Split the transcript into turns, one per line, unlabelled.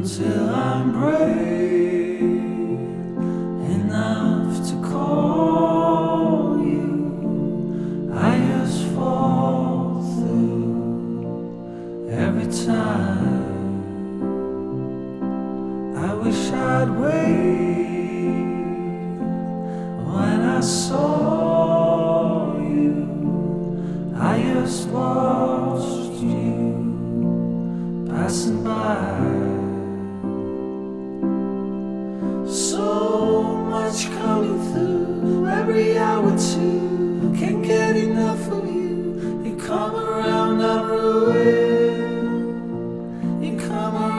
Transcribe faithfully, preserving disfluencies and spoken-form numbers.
until I'm brave enough to call you. I just fall through every time. I wish I'd wait when I saw you. I just watched you passing by. So much coming through every hour too. Can't get enough of you. You come around, I'm ruined. You come around.